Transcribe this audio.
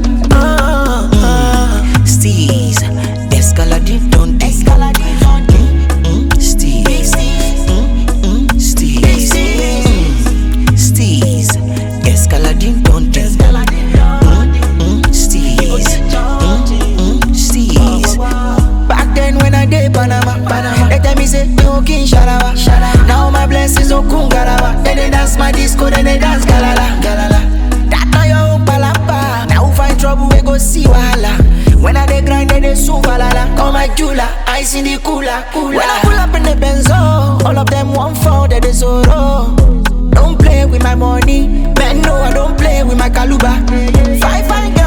Steez, escalading don't Steez, Steez, Steez, escalading don't Steez. Back then when I did Panama, they tell me say you king shalawa. Now my blessings oh kungarawa. Then they dance my disco, then they dance galala. That now your own palapa. Now who find trouble we go see wahala. When I dey grind then they soon falala. Call my jeweler, ice in the cooler. When I pull up in the Benzo, all of them want fall, they sorrow. Don't play with my money, man no I don't play with my kaluba. Fine